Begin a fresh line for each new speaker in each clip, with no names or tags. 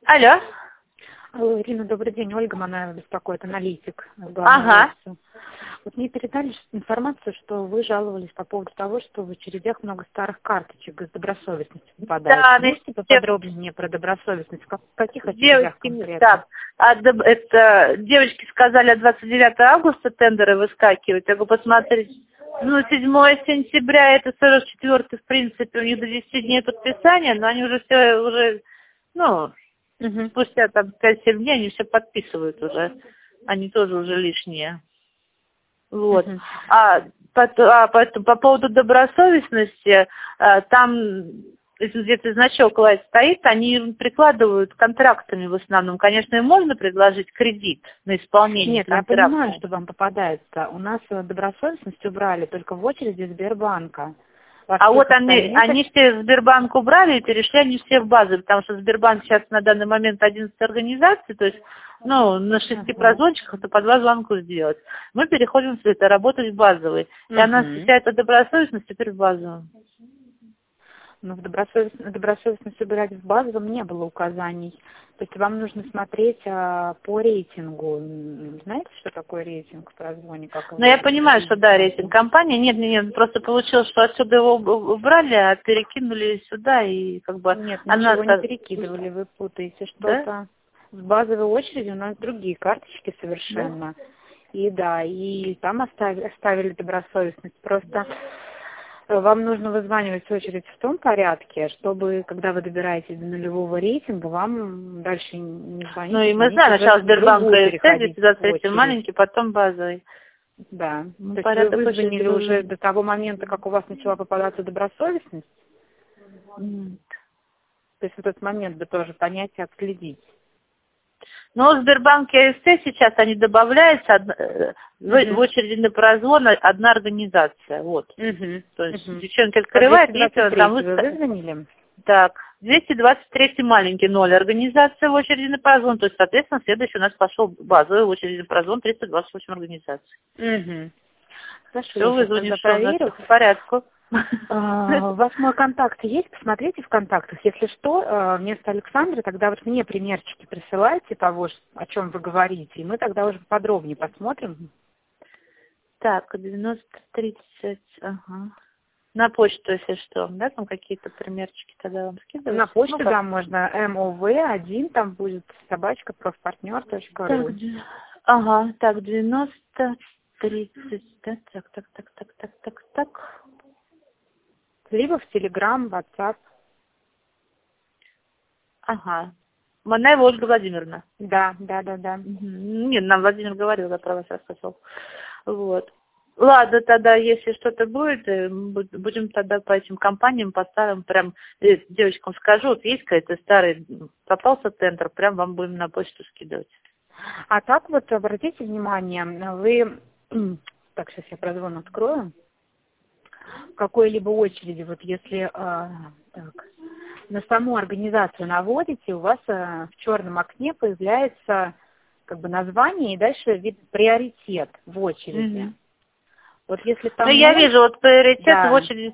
Алло.
Алло, Ирина, добрый день. Ольга Манаева беспокоит, аналитик.
Ага.
Вот мне передали информацию, что вы жаловались по поводу того, что в очередях много старых карточек из добросовестности попадает.
Да,
Можете поподробнее мне про добросовестность? В каких очередях
девочки,
конкретно?
так, это девочки сказали, от 29 августа тендеры выскакивают. Я говорю, посмотреть. Ну, 7 сентября, это 44-й, в принципе, у них до 10 дней подписания, но они уже все, уже, ну, спустя там 5-7 дней они все подписывают уже. Они тоже уже лишние. Вот. По поводу добросовестности, там, если где-то значок стоит, они прикладывают контрактами в основном. Конечно, им можно предложить кредит на исполнение.
Нет, я понимаю, что вам попадается. У нас добросовестность убрали только в очереди Сбербанка.
А вот они все в Сбербанк убрали и перешли они все в базу, потому что Сбербанк сейчас на данный момент 11 организаций, то есть, ну, на 6 прозвончиках это по 2 звонку сделать. Мы переходим с этой работать в базовый. И она вся эта добросовестность теперь в базовую.
Но в добросовестность убирать в базовом не было указаний. То есть вам нужно смотреть по рейтингу. Знаете, что такое рейтинг в прозвоне?
Ну, я понимаю, что да, рейтинг компании. Нет, просто получилось, что отсюда его убрали, а перекинули сюда и как бы...
Нет, ничего не перекидывали, вы путаете что-то. Да? В базовой очереди у нас другие карточки совершенно. Да? И там оставили добросовестность. Просто... Вам нужно вызванивать очередь в том порядке, чтобы, когда вы добираетесь до нулевого рейтинга, вам дальше не звонить.
Ну и мы знаем, сначала Сбербанк переходить, 23 маленький, потом базовый.
Да. То есть вы вызвонили уже до того момента, как у вас начала попадаться добросовестность?
Нет.
То есть в этот момент бы тоже понять и отследить.
Но в Сбербанке АСТ сейчас они добавляются в очереди на прозвон одна организация. Вот. То есть девчонка открывает, если там
вы вызвонили?
Так, 223 маленький 0 организация в очереди на прозвон. То есть, соответственно, следующий у нас пошел базовый в очереди на прозвон 328 организаций.
Хорошо,
все, вызвонишь, что у нас в порядку.
У вас мой контакт есть? Посмотрите в контактах. Если что, вместо Александры, тогда вот мне примерчики присылайте того, о чем вы говорите, и мы тогда уже подробнее посмотрим.
Так, 90-30, ага. На почту, если что, да, там какие-то примерчики тогда вам скидывать?
На почту, да, можно MOV1, там будет собачка профпартнер.ру.
Ага, так, 90-30, да, так.
Либо в Телеграм, WhatsApp.
Ага. Манаева Ольга Владимировна.
Да.
Нет, нам Владимир говорил, я про вас рассказывал. Вот. Ладно, тогда, если что-то будет, будем тогда по этим компаниям поставим, прям девочкам скажу, вот есть какой-то старый, попался тендер, прям вам будем на почту скидывать.
А так вот, обратите внимание, вы, так, сейчас я прозвон открою, в какой-либо очереди, вот если на саму организацию наводите, у вас в черном окне появляется как бы название и дальше вид приоритет в очереди. Вот если там...
Ну, я вижу, вот приоритет в очереди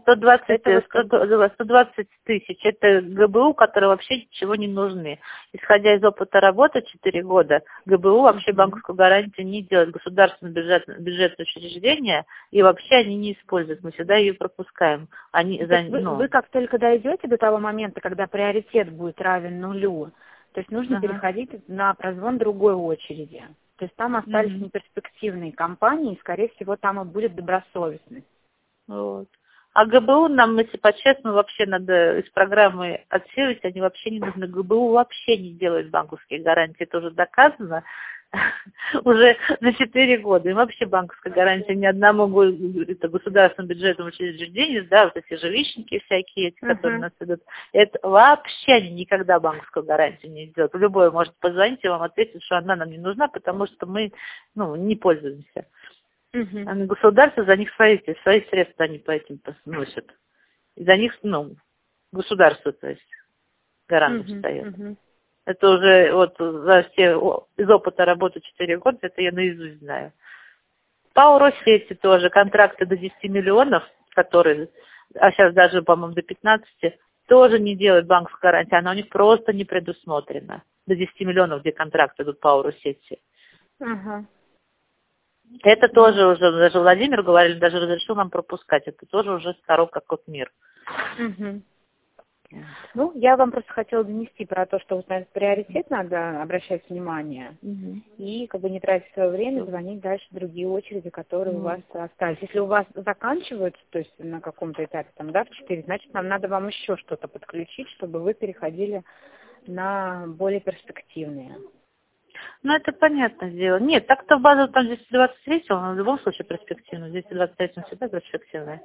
120 тысяч. Это ГБУ, которые вообще ничего не нужны. Исходя из опыта работы 4 года, ГБУ вообще банковскую гарантию не делает. Государственное бюджетное учреждение, и вообще они не используют. Мы всегда ее пропускаем.
Вы как только дойдете до того момента, когда приоритет будет равен нулю, то есть нужно переходить на прозвон другой очереди. То есть там остались неперспективные компании, и, скорее всего, там и будет добросовестность.
Вот. А ГБУ нам, если по-честному, вообще надо из программы отсеивать, они вообще не нужны. ГБУ вообще не делает банковские гарантии, это уже доказано уже на 4 года. Им вообще банковская гарантия ни одному государственному бюджетному учреждению, да, вот эти жилищники всякие, эти, которые у нас идут, это вообще они никогда банковскую гарантию не сделают. Любой может позвонить и вам ответить, что она нам не нужна, потому что мы, не пользуемся. А на государство за них свои средства они по этим носят. И за них, государство, то есть, гарантом стоит. Это уже вот за все из опыта работы 4 года, это я наизусть знаю. По Россети тоже контракты до 10 миллионов, которые, а сейчас даже, по-моему, до 15, тоже не делают банковскую гарантию, она у них просто не предусмотрена. До 10 миллионов, где контракты идут по Аурусети.
Ага.
Это тоже уже, даже Владимир говорили, даже разрешил нам пропускать. Это тоже уже старо как вот мир.
Угу. Ну, я вам просто хотела донести про то, что вот на этот приоритет надо обращать внимание и как бы не тратить свое время, звонить дальше в другие очереди, которые у вас остались. Если у вас заканчиваются, то есть на каком-то этапе, там, да, в 4, значит, нам надо вам еще что-то подключить, чтобы вы переходили на более перспективные.
Ну, это понятное дело. Нет, так-то в базу там 223, он в любом случае перспективный. 223 он всегда перспективный.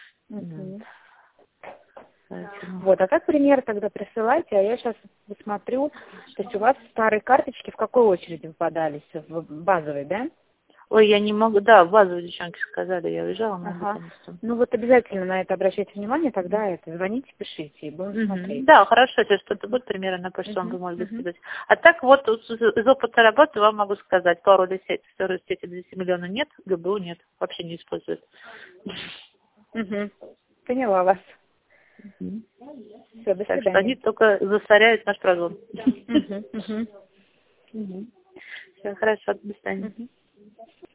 Вот, а как пример тогда присылайте, а я сейчас посмотрю, то есть у вас старые карточки в какой очереди попадались? В базовой, да?
Ой, я не могу, да, в базовые девчонки сказали, я уезжала, но
ага. Ну вот обязательно на это обращайте внимание, тогда это звоните, пишите и будем смотреть.
Да, хорошо, если что-то будет, примерно на почту вам может быть сказать. А так вот из опыта работы вам могу сказать, пару сети, второй сети 10 миллионов нет, ГБУ нет, вообще не используют.
Поняла вас. Все, до свидания.
Так что они только засоряют наш прогон. Все, хорошо, до свидания.